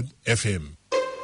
FM.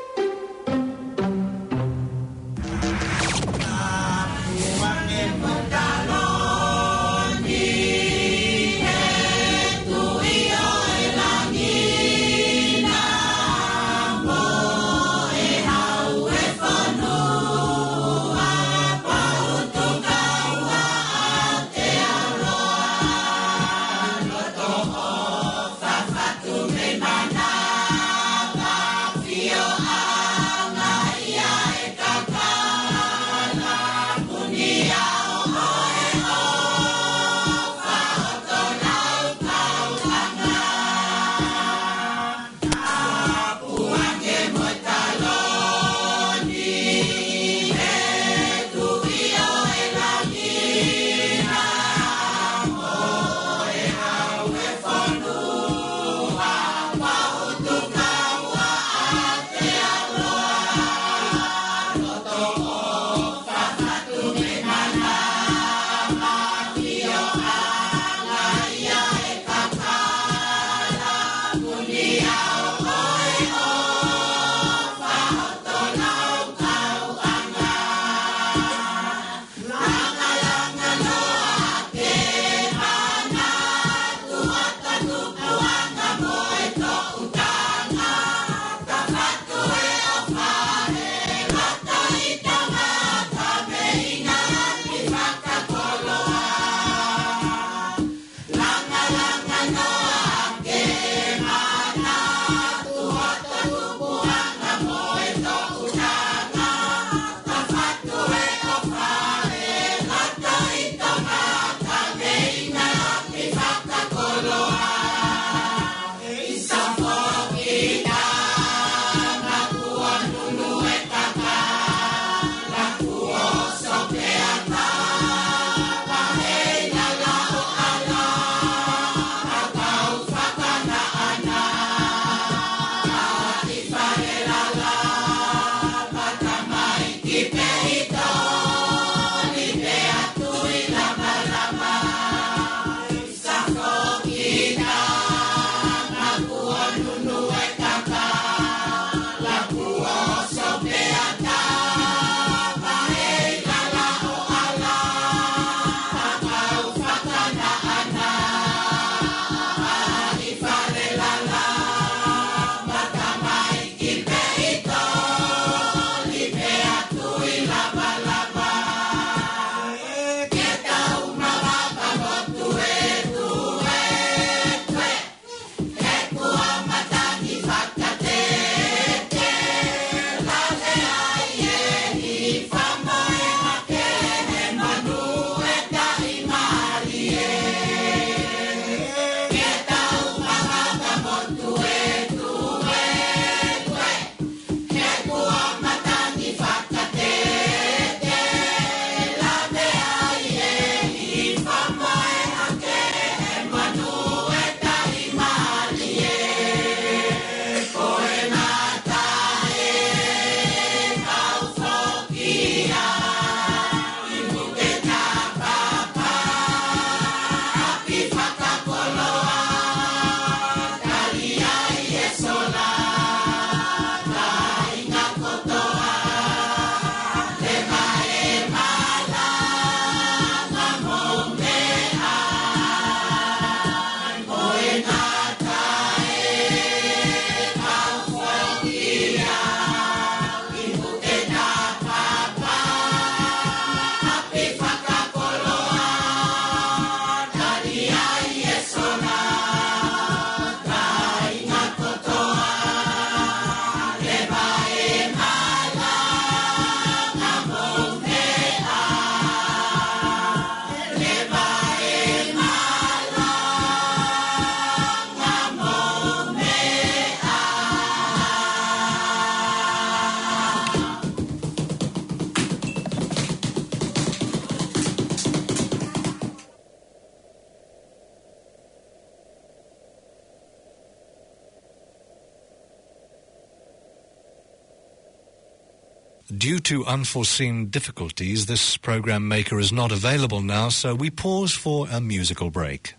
Due to unforeseen difficulties, this program maker is not available now, so we pause for a musical break.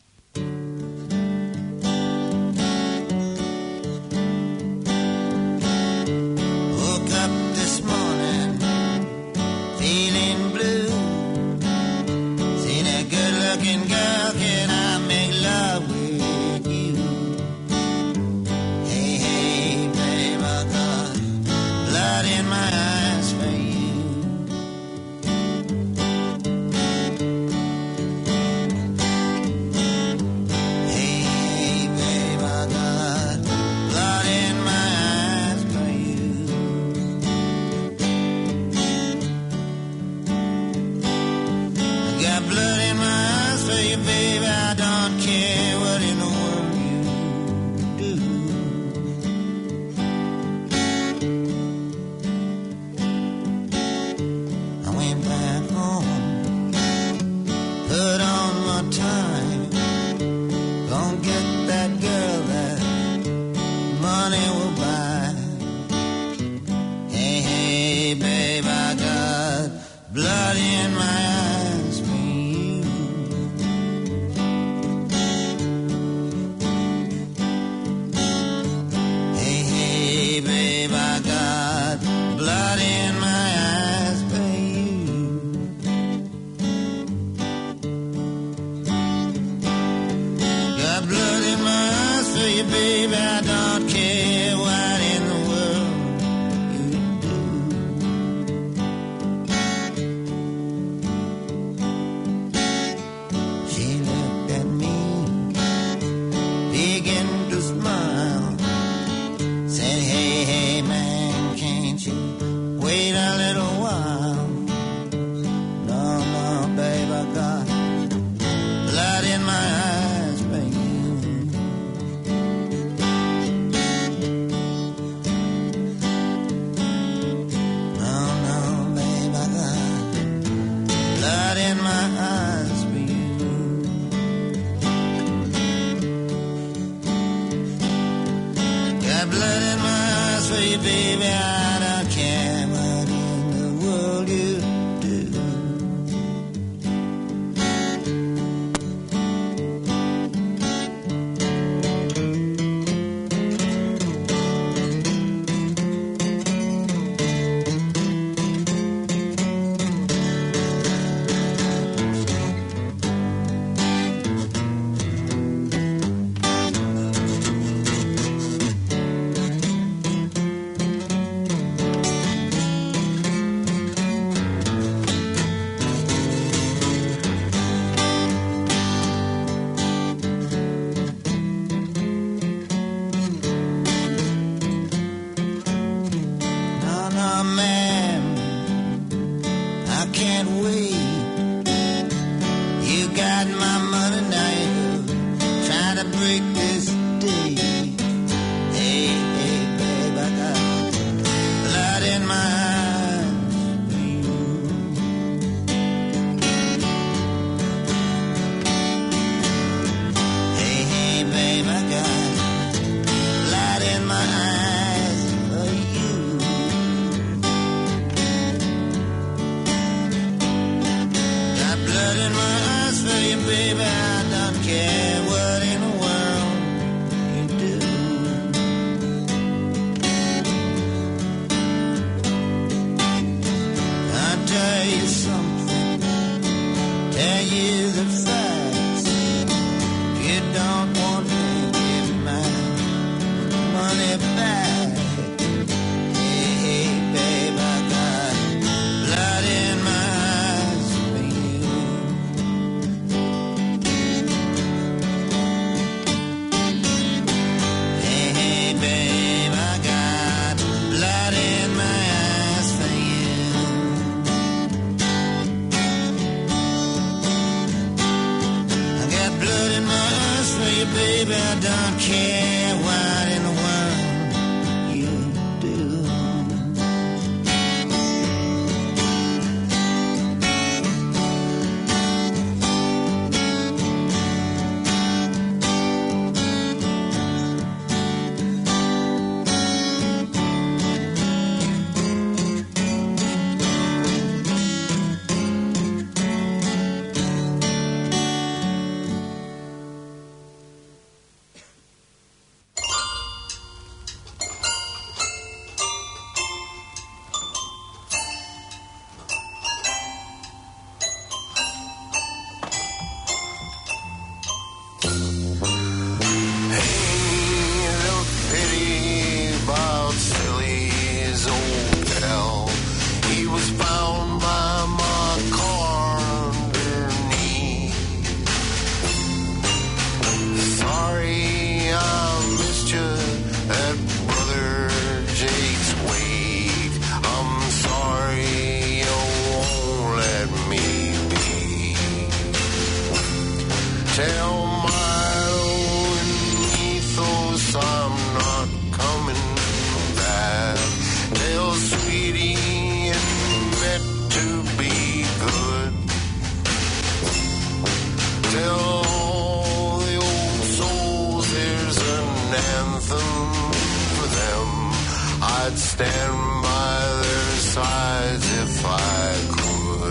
blood in my eyes for you. Hey, hey, babe, I got blood in my eyes for you. Got blood in my eyes for you, baby, I don't care what in the world you do. She looked at me, began to smile, said, hey, hey, man, can't you wait a little while? No, no, babe, I got blood in my eyes for you. No, no, babe, I got blood in my eyes for you. Got blood in my eyes for you, baby, I don't care what in the world you do. No, no, man, I can't wait. You got my money now, you're trying to break this day. Hey, hey, babe, I got blood in my eyes for you. Hey, hey, babe, I got blood in my eyes for you. Got blood in my eyes for you, baby. I don't care what in the world you do. I'll tell you something, tell you the facts. If you don't want me, give my money back. Hey, hey, babe, I got blood in my eyes for you. Hey, hey, babe, I got blood in my eyes for you. I got blood in my eyes for you, baby. I don't care what in the world you do. Tell Milo and Ethos I'm not coming back. Tell Sweetie and Bet to be good. Tell all the old souls there's an anthem for them. I'd stand by their sides if I could.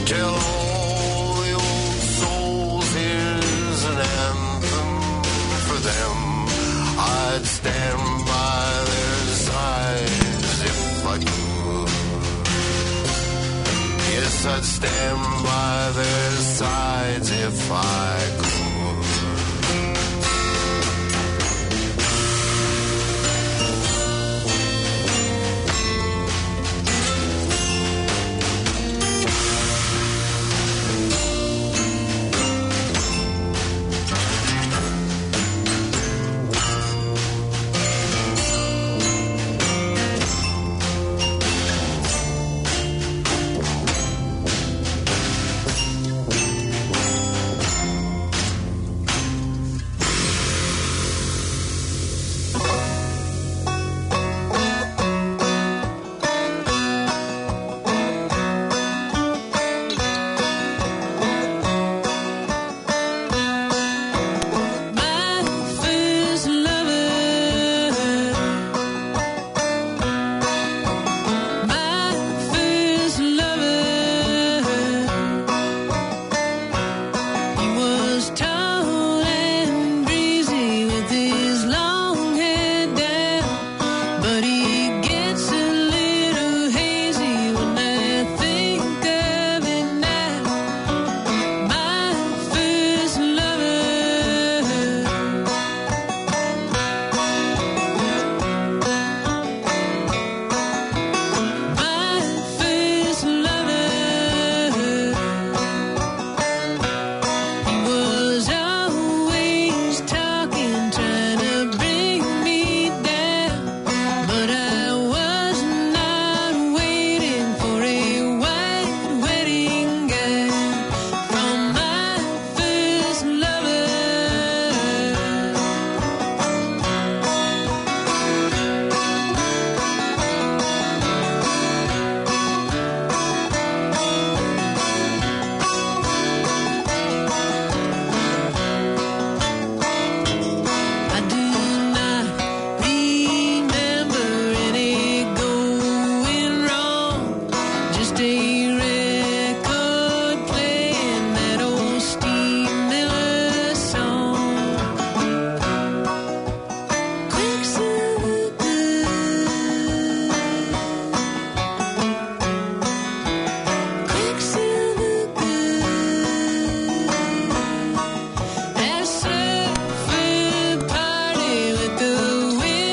Tell all the old souls here's an anthem for them. I'd stand by their sides if I could. Yes, I'd stand by their sides if I could.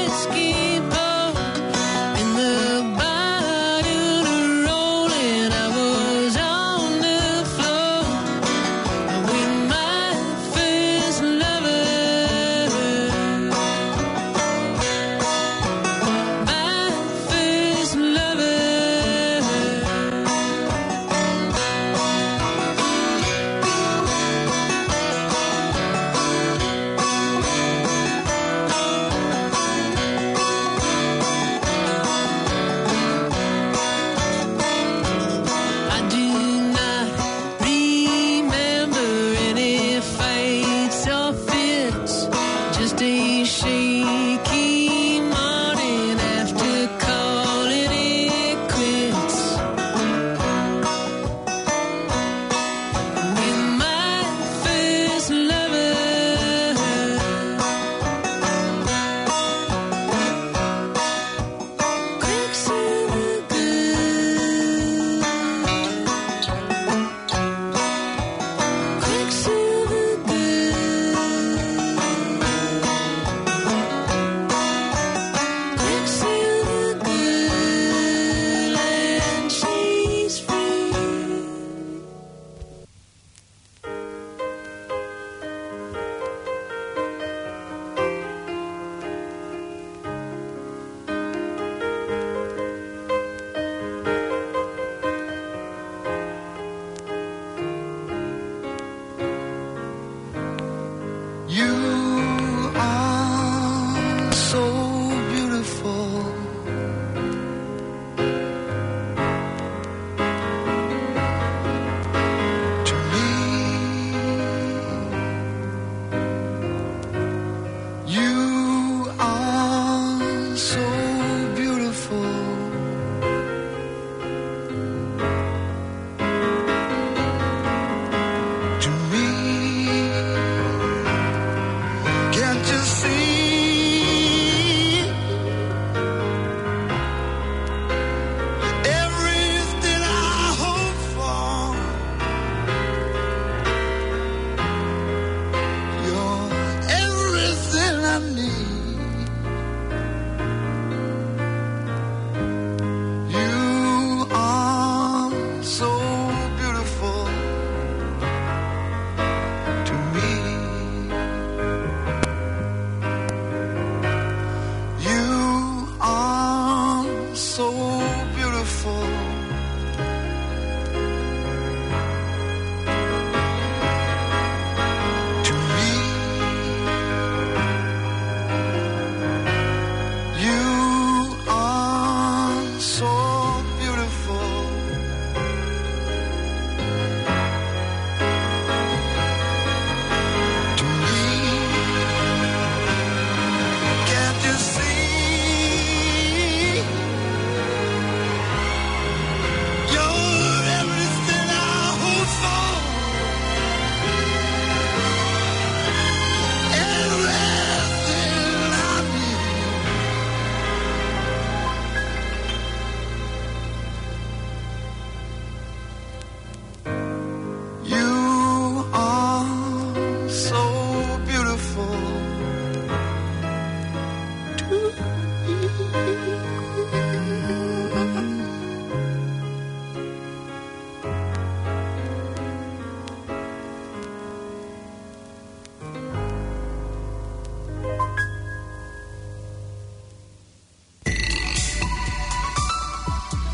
In the bottle rolling, I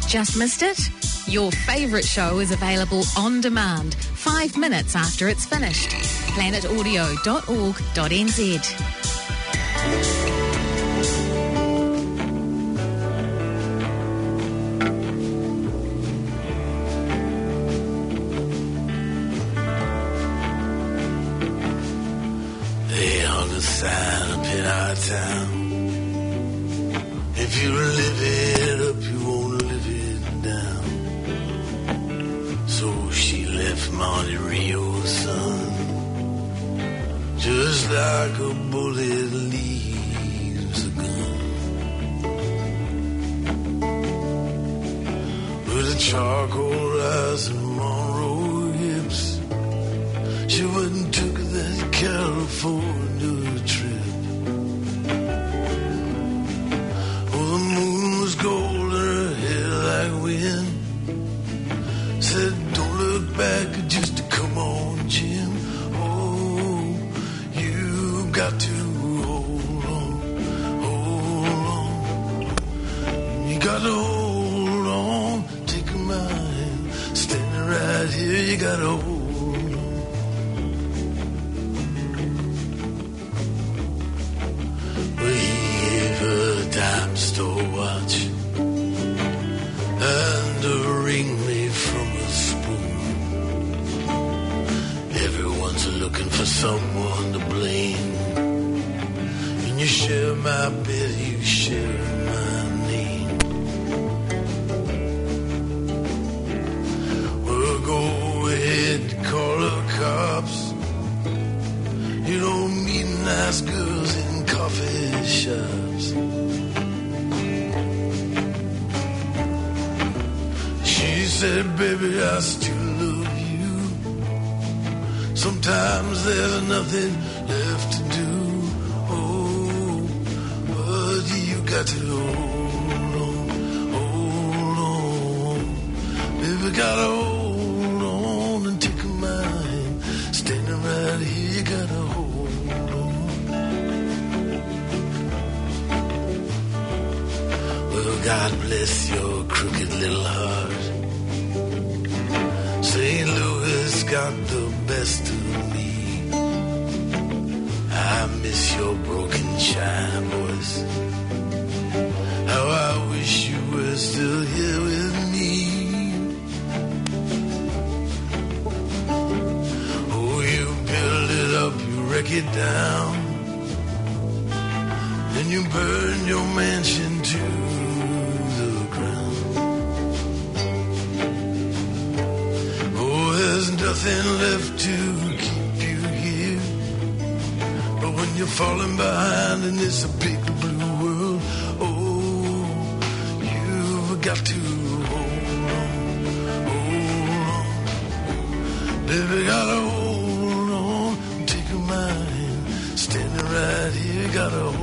Just missed it? Your favourite show is available on demand 5 minutes after it's finished. planetaudio.org.nz. They hung a sign up in our town. If you live it up, you won't live it down. So she left Monte Rio's son, just like a bullet leaves a gun. With a charcoal eyes and Monroe hips, she went and took that California trip. Oh, the moon was gold and her hair like wind. Said, don't look back, just come on, Jim. Oh, you got to hold on, hold on. You got to hold on, take my hand, standing right here, you got to hold on. Well, he gave her a dime store watch and a ring made from a spoon. Everyone's looking for someone to blame. And you share my bed, you share my name. Well, go ahead, call the cops. You don't meet nice girls in coffee shops. She said, baby, I still love you. Sometimes there's nothing left to do. Oh, but you got to hold on, baby, gotta hold on and take my hand, standing right here, you gotta hold on. Well, God bless your crooked little heart. St. Louis got the best of me. I miss your broken china voice. How I wish you were still here with me. Oh, you build it up, you wreck it down, then you burn your mansion to the ground. Oh, there's nothing left to keep you here. But when you're falling behind in this big blue world, oh, you've got to hold on, baby, gotta hold on, take my hand, standing right here, gotta hold on.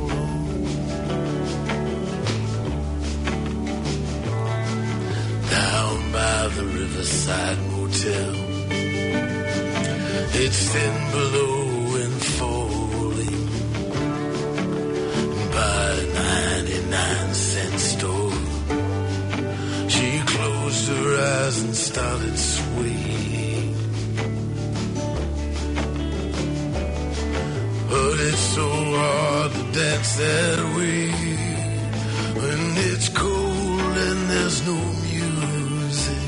Down by the Riverside Motel, it's thin below and falling. By a 99-cent store, she closed her eyes and started swaying. But it's so hard to dance that way when it's cold and there's no music.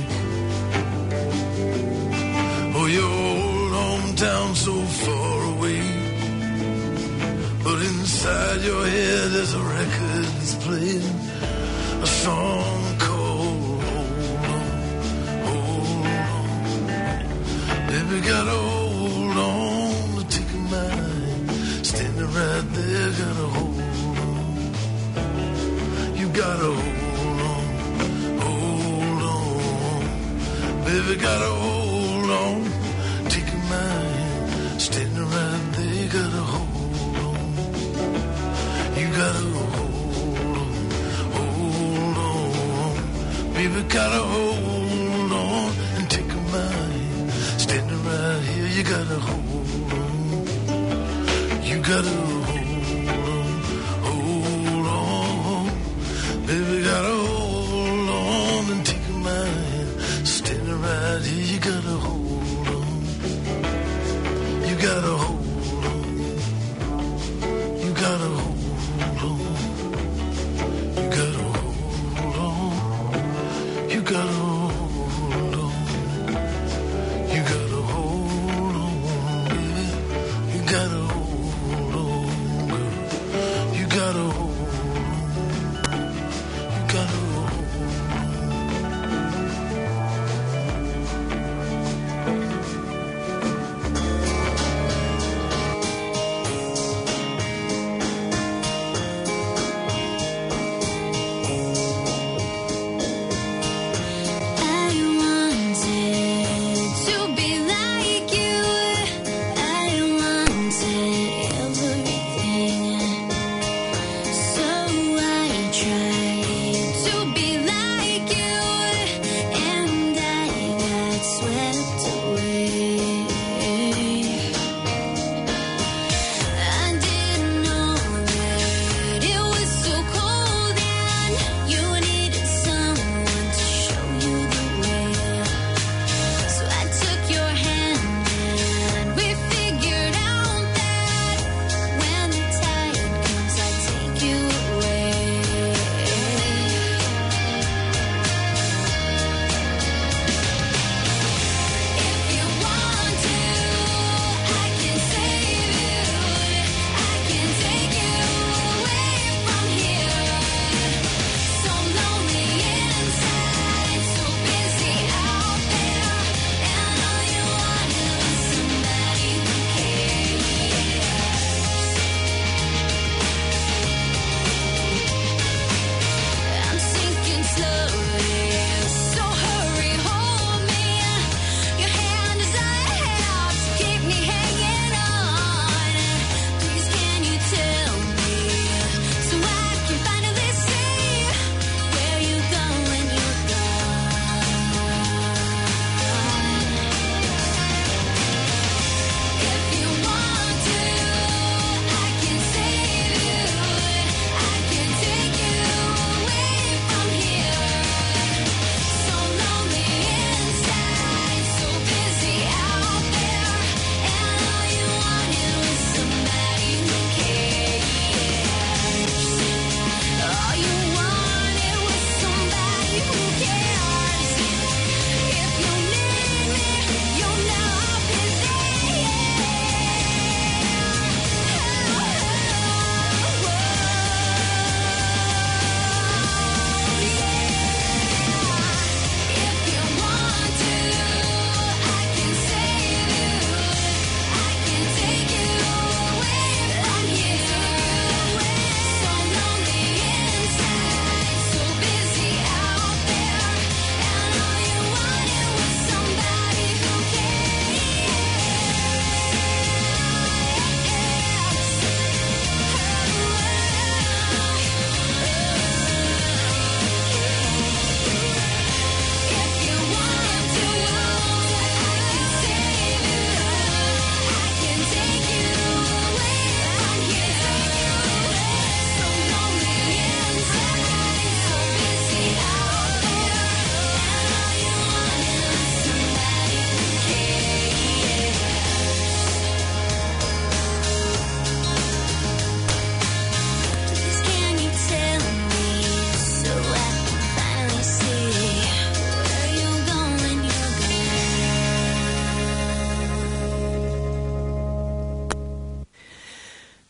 Oh, your old hometown so far away, but inside your head there's a record that's playing a song called Hold On, Hold On. Baby, gotta hold on to take my hand, standing right there, gotta hold on. You gotta hold on, baby, gotta hold on, take my hand, standing right there, gotta hold on. You gotta hold on, baby, gotta hold on and take my hand, standing right here, you gotta hold on. You gotta hold on, baby, gotta hold on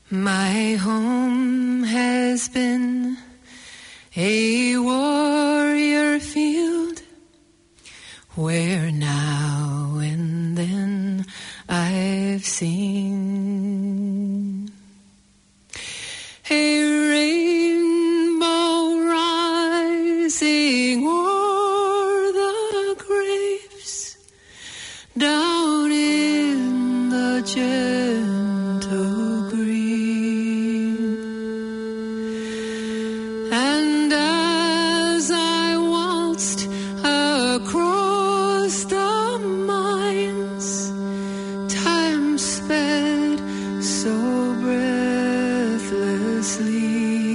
My home has been a warrior field where now and then I've seen a rainbow rising o'er the graves down in the gentle green. And as I waltzed across the mines, time sped so breathlessly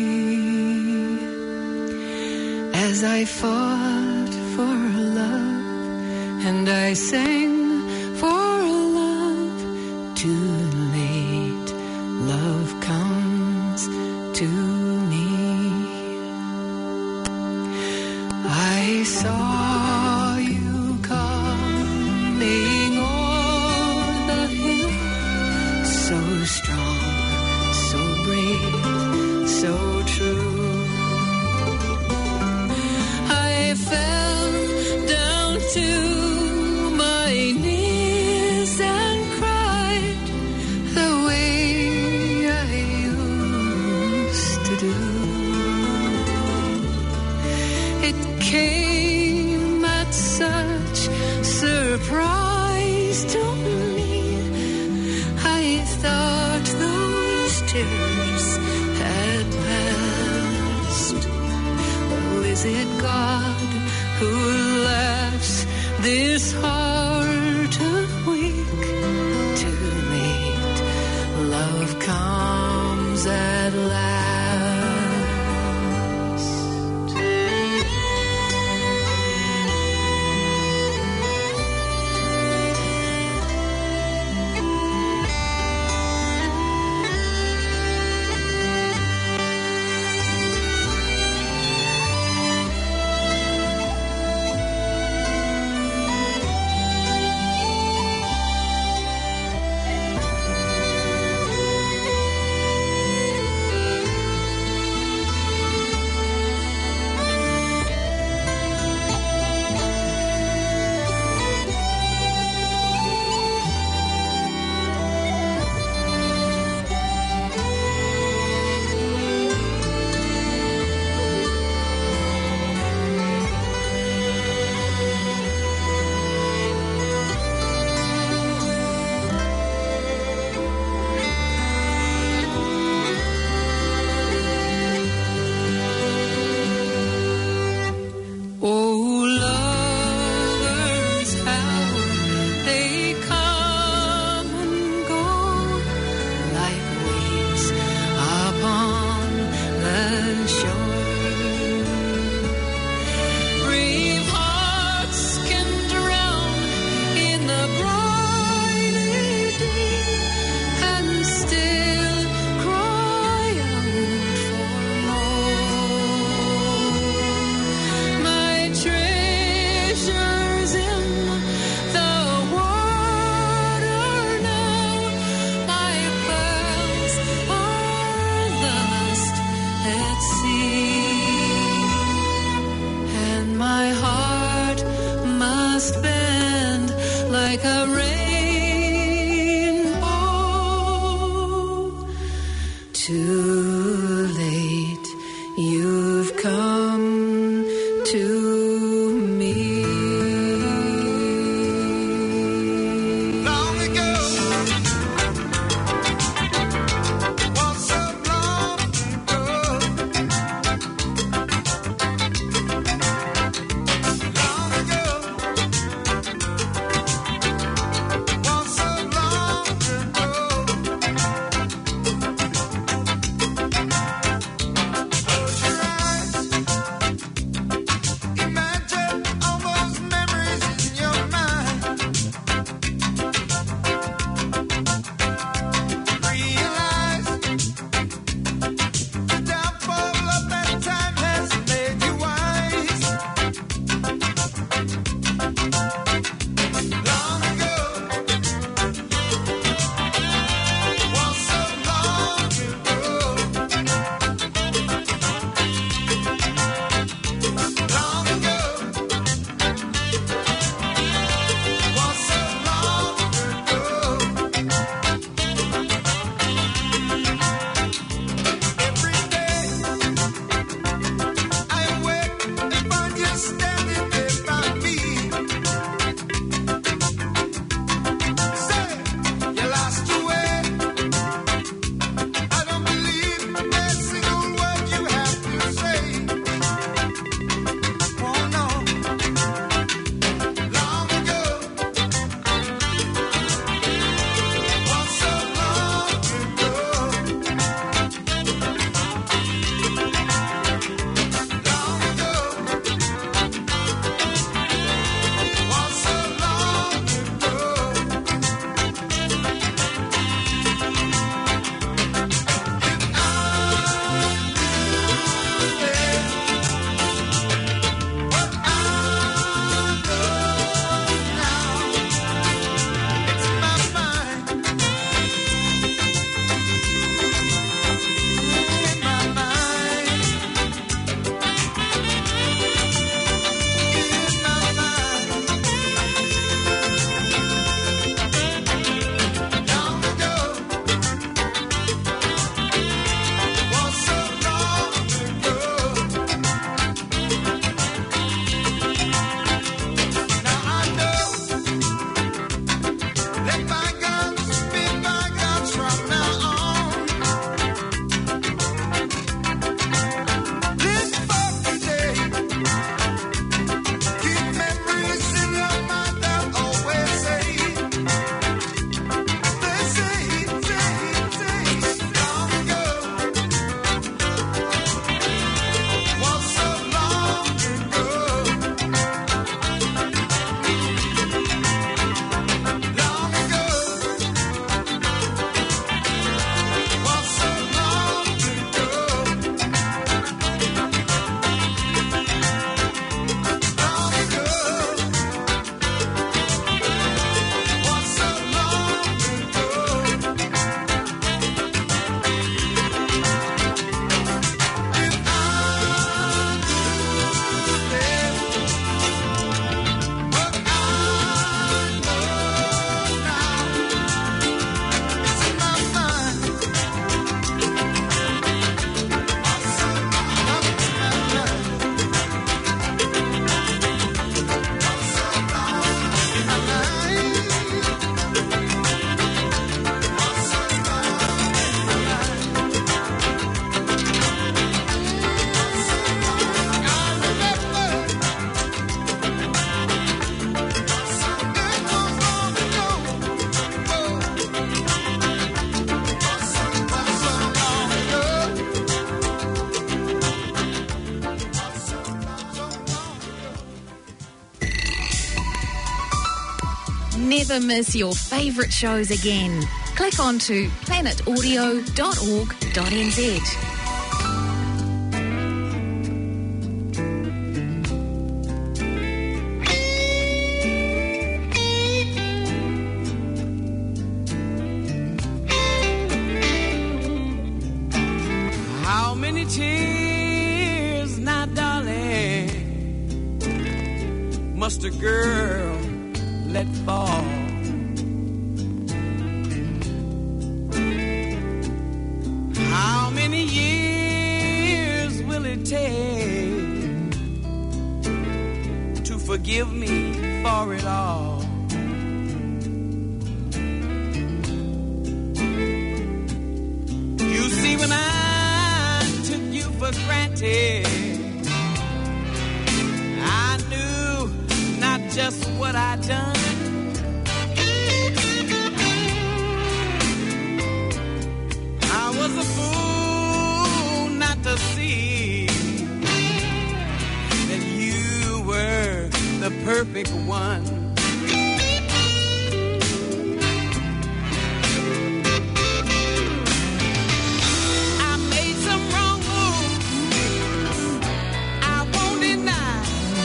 as I fought for love and I sang for love. Too late, love comes to me. I saw you coming o'er the hill, so strong, so brave, so true. I fell down to my knees and cried the way I used to do. It came at such surprise to me. I thought those tears had passed. Oh, is it God who laughs this heart awake? Too late, love comes at last. Oh, lovers, how they come and go like waves upon the shore. Brave hearts can drown in the briny deep and still cry out for more. My treasures in the water now, my pearls are lost at sea, and my heart must bend like a rainbow. Too late, you've come to me. Long ago, once so long ago, long ago, Never miss your favourite shows again. Click on to planetaudio.org.nz. How many tears now, darling, must a girl let fall? How many years will it take to forgive me for it all? You see, when I took you for granted, I knew not just what I'd done. I was a fool not to see that you were the perfect one. I made some wrong moves, I won't deny.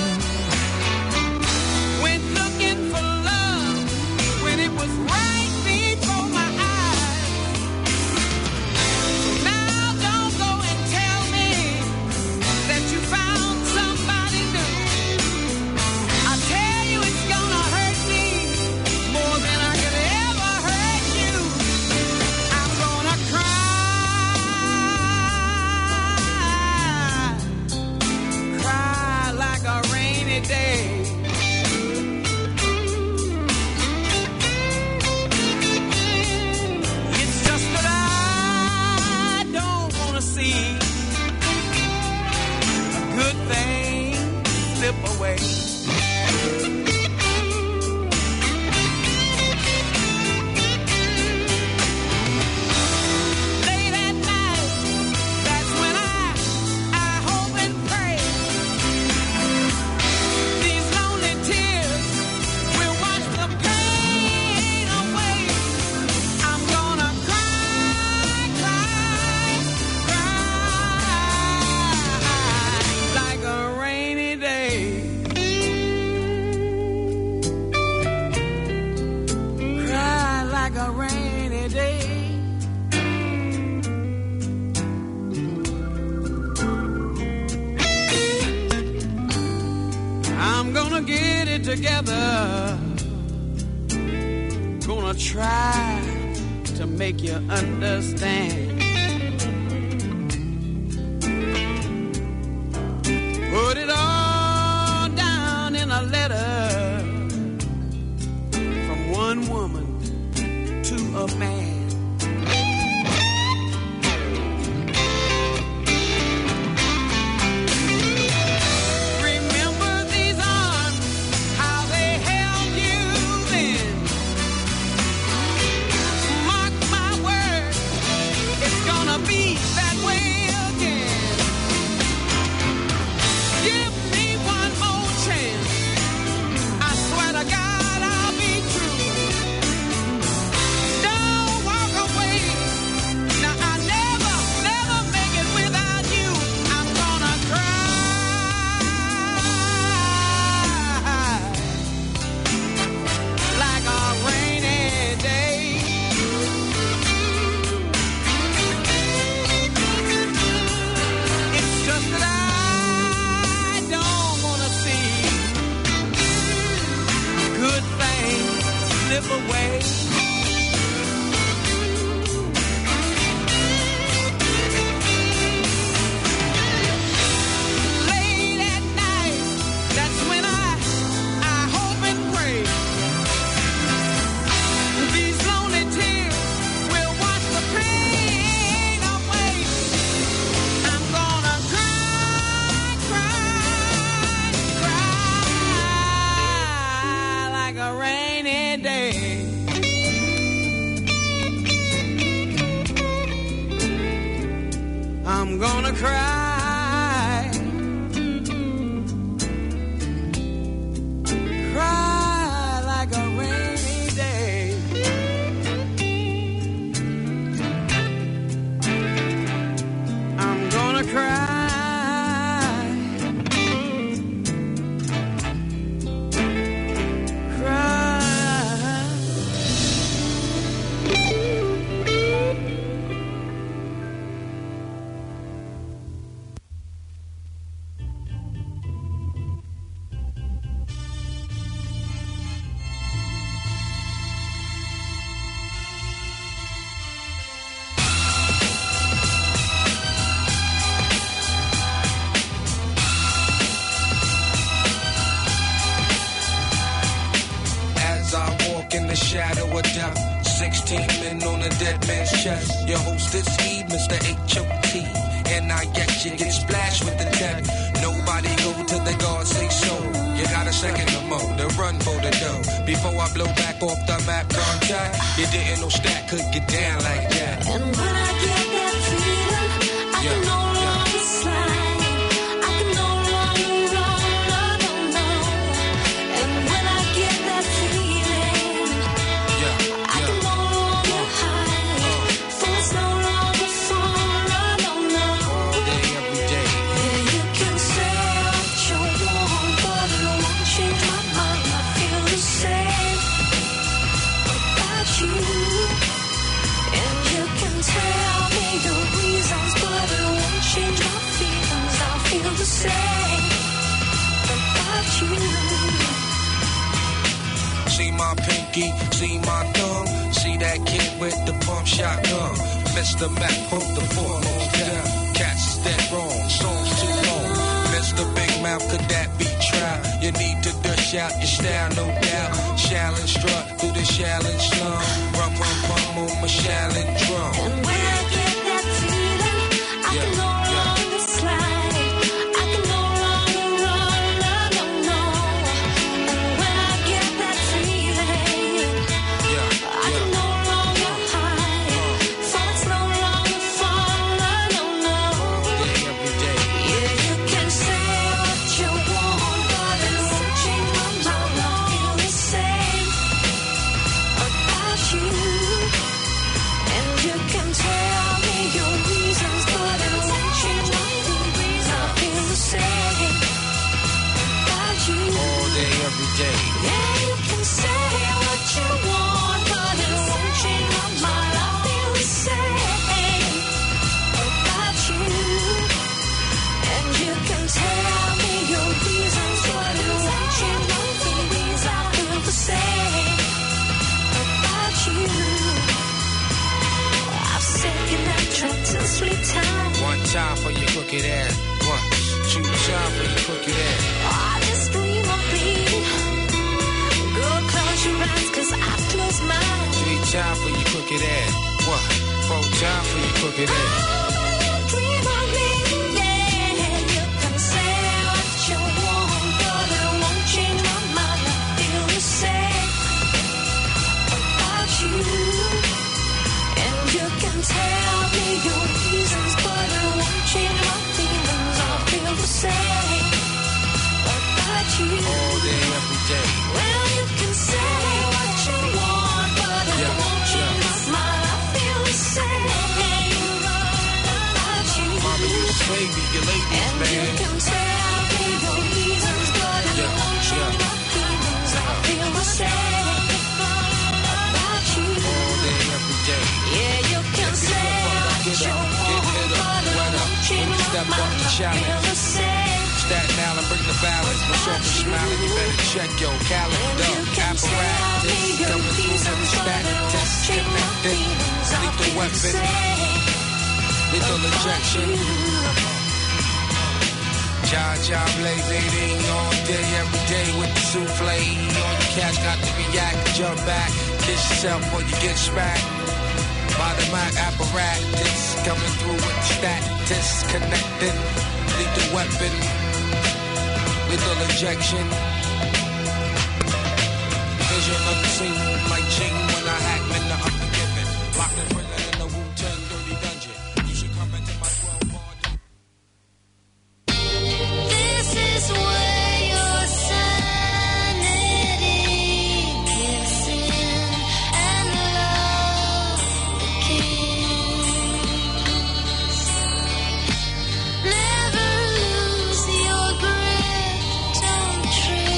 Went looking for love when it was right before my eyes. Now don't go and tell me that you found somebody new. I tell you it's gonna hurt me more than I could ever hurt you. I'm gonna cry like a rainy day. It's just that I don't wanna see a good thing slip away. Late at night, that's when I hope and pray these lonely tears will wash the pain away. I'm gonna cry, cry, cry like a rainy day. Cry like a rainy day. I'm gonna get it together. Gonna try to make you understand. Put it all down in a letter from one woman to a man. Remember these arms, how they held you then. Mark my words, it's gonna be that way again. Give me one more chance. I swear to God I'll be true. Don't walk away. Now I never, never make it without you. I'm gonna cry like a rainy day. It's just that I don't wanna see good things slip away. Late at night, that's when I hope and pray these lonely tears will wash the pain away. I'm gonna cry, cry, cry like a rainy day. I'm gonna cry, cry like a rainy in the shadow of death. 16 men on a dead man's chest. Your host this evening's the H.O.T. And I guess you get splashed with the death. Nobody go till the God say so. You got a second or more to run for the dough. Before I blow back off the map contact, you didn't know Stack could get down like that. And when I get that feeling, I can no longer slide. I can no longer run, no. And when I get that feeling, I can no longer hide. For it's no longer fun, no. All day, every day. Yeah, you can say what you want, but it won't change my mind. I feel the same about you. And you can tell me your reasons, but it won't change my feelings. I feel the same about you. See my pinky, see my thumb. See that kid with the pump shotgun. Mr. Mac, pump the foremost down. Cats is dead wrong, songs too long. Mr. Big Mouth, could that be tried? You need to dish out your style, no doubt. Shallon strut through the Shallon slum. Rum, on my Shallon drum. And when I get that feeling, I can no longer slide. I can no longer run, no. And when I get that feeling, I can no longer hide. For it's no longer fun, no. All day, every day. Yeah, you can say what you want, but it won't change my mind. I feel the same about you. And you can tell me your reasons, but it won't change my feelings. I feel the same about you. All day, every day. Yeah, you can say what you want, but it won't change my mind. I feel the same about you. And you can tell me your reasons, but it won't change my feelings. I feel the same about you. I've said goodnight, tried to sleep time. One time for your crooked ass. One, two time for your crooked ass. I just dream of being. Go close your eyes, 'cause I close mine. 3 time for your crooked ass. 1, 4 time for your crooked ass. Dream of me, yeah. You can say what you want, but it won't change my mind. I feel the same about you. And you can tell me your reasons, but it won't change my feelings. I feel the same about you. All day, every day. Well, you can say what you want, but it won't change my mind. I feel the same about you. Mama, you a baby, your ladies, And you man. can tell me your reasons, but it won't change my feelings. I feel the same about you. All day, every day. Yeah, you can say what you want, but it won't change my Step up mind. the I feel challenge. the same. Staten Island, bring the balance. My soft is smiling, you better check your calendar. Apparatus coming through from the static test. Connected. Lethal weapon. Lethal injection. Ja blazing all day, every day with the souffle. On your cash, got to react, jump back. Kiss yourself before you get smacked. By the mic apparatus coming through with the status connected. Lethal weapon. Lethal injection. Vision of the scene like Gene when I act in the unforgiven. Locked in prison in the Wu-Tang dirty dungeon. You should come into my 12-bar. This is where your sanity kicks in and love begins. Never lose your grip, don't trip.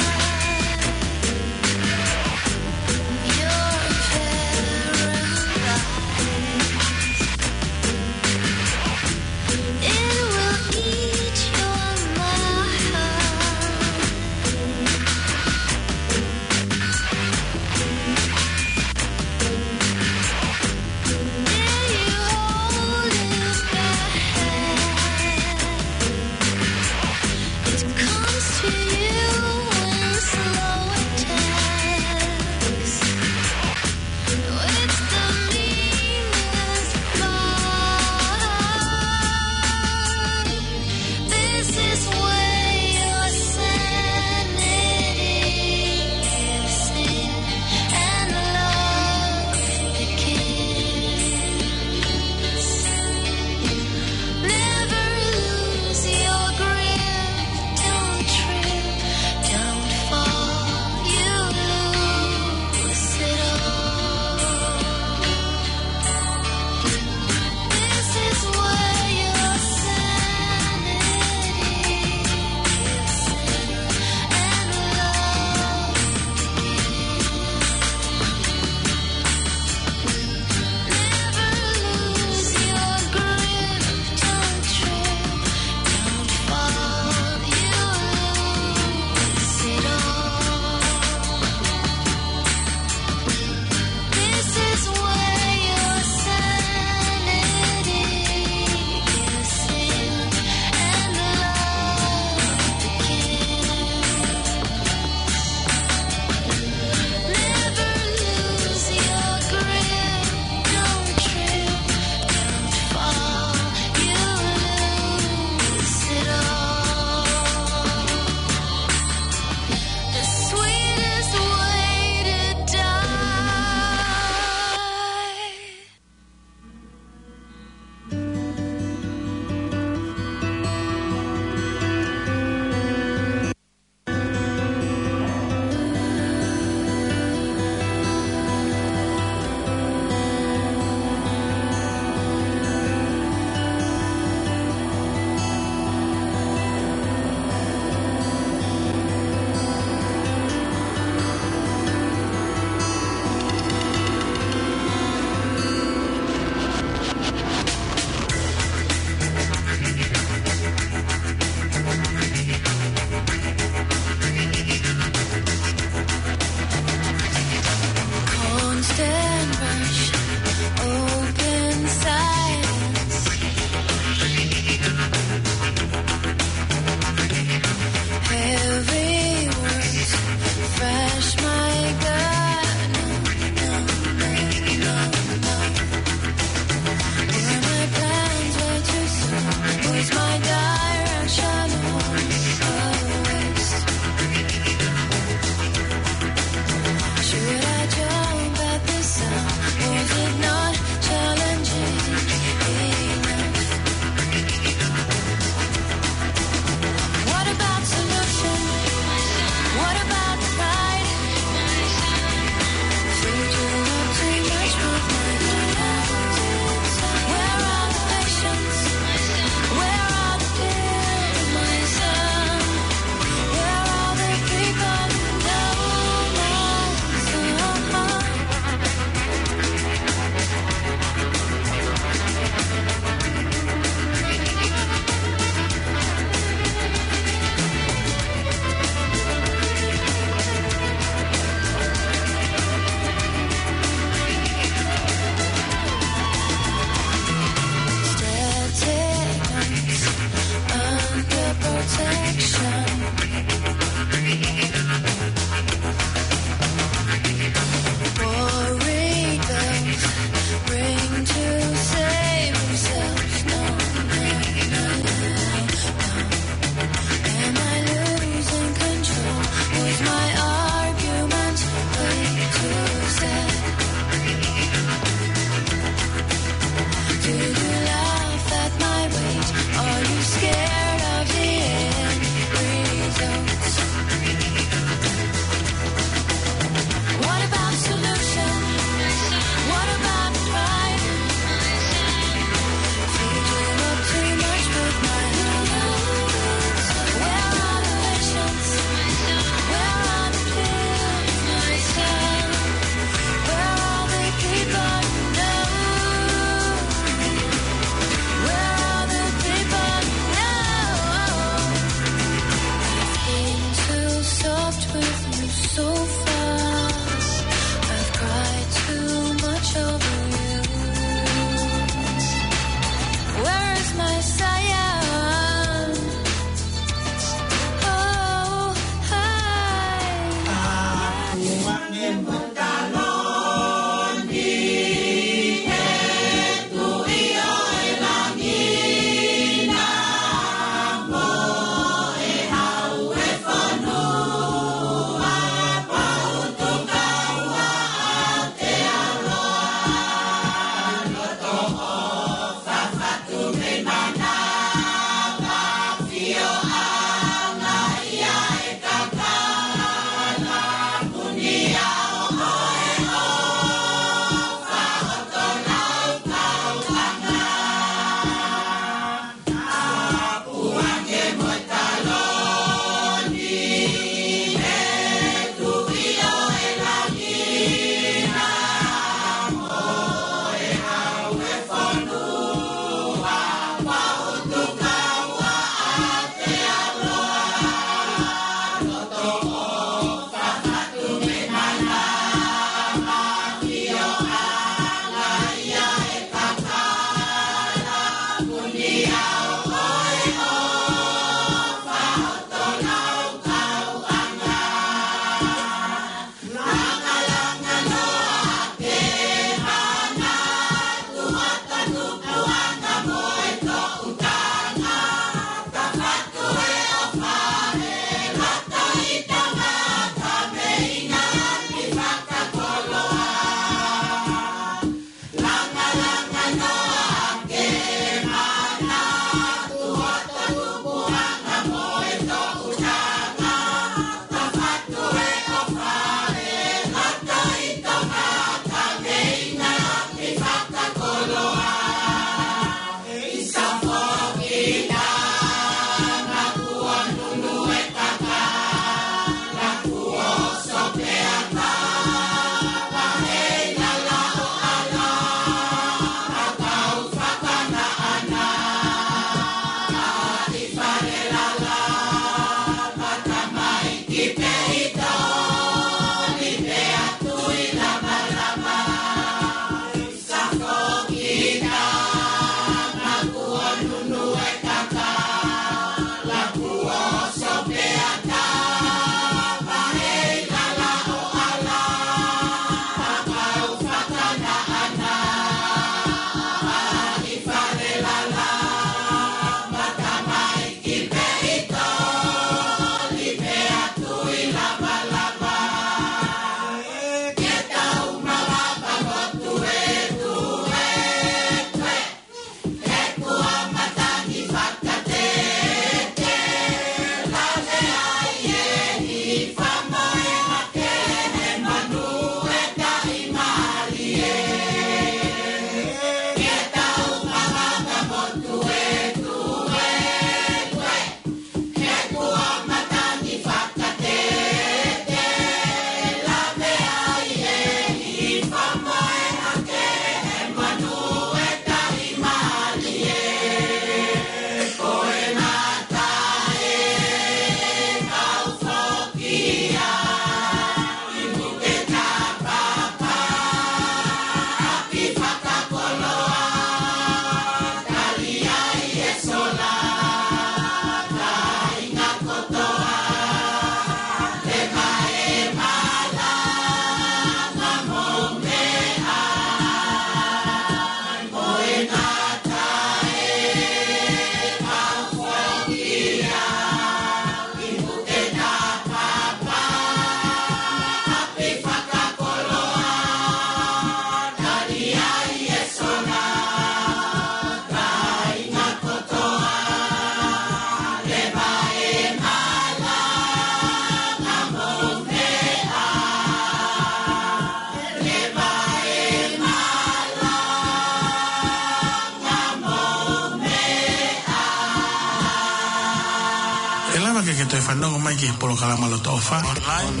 te whanonga mai ki polo kalama Latofa online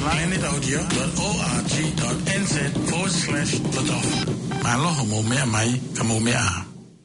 planetaudio.org.nz/Latofa. Mahaloha mo mea mai ka mo mea.